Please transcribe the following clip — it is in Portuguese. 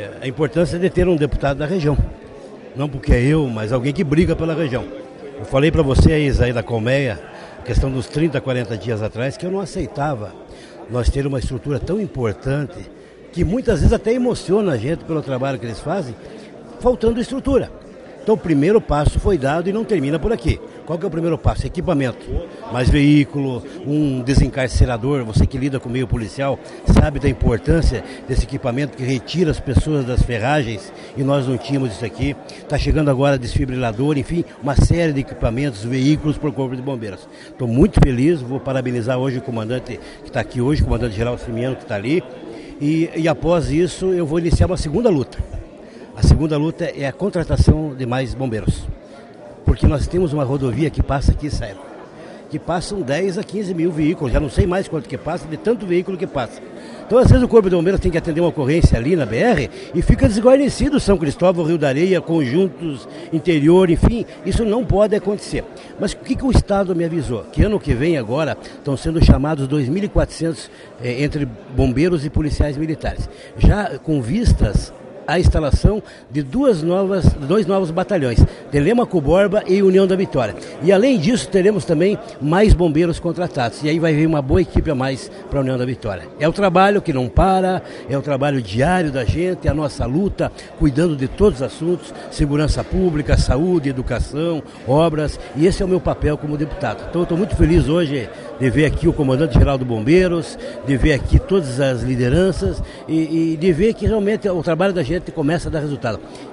a importância de ter um deputado da região. Não porque é eu, mas alguém que briga pela região. Eu falei para vocês aí da Colmeia, questão dos 30, 40 dias atrás, que eu não aceitava nós ter uma estrutura tão importante, que muitas vezes até emociona a gente pelo trabalho que eles fazem, faltando estrutura. Então o primeiro passo foi dado e não termina por aqui. Qual que é o primeiro passo? Equipamento. Mais veículo, um desencarcerador. Você que lida com o meio policial sabe da importância desse equipamento que retira as pessoas das ferragens e nós não tínhamos isso aqui. Está chegando agora desfibrilador, enfim, uma série de equipamentos, veículos para o Corpo de Bombeiros. Estou muito feliz, vou parabenizar hoje o comandante que está aqui hoje, o comandante-geral Simiano que está ali. E após isso eu vou iniciar uma segunda luta. A segunda luta é a contratação de mais bombeiros. Porque nós temos uma rodovia que passa aqui, sério, que passam 10 a 15 mil veículos, já não sei mais quanto que passa, de tanto veículo que passa. Então, às vezes, o Corpo de Bombeiros tem que atender uma ocorrência ali na BR e fica desguarnecido São Cristóvão, Rio da Areia, conjuntos, interior, enfim, isso não pode acontecer. Mas o que o Estado me avisou? Que ano que vem agora estão sendo chamados 2.400 entre bombeiros e policiais militares, já com vistas a instalação de dois novos batalhões, Telêmaco Borba e União da Vitória. E além disso, teremos também mais bombeiros contratados. E aí vai vir uma boa equipe a mais para a União da Vitória. É o trabalho que não para, é o trabalho diário da gente, é a nossa luta, cuidando de todos os assuntos, segurança pública, saúde, educação, obras, e esse é o meu papel como deputado. Então eu estou muito feliz hoje de ver aqui o comandante-geral do Bombeiros, de ver aqui todas as lideranças e de ver que realmente o trabalho da gente começa a dar resultado.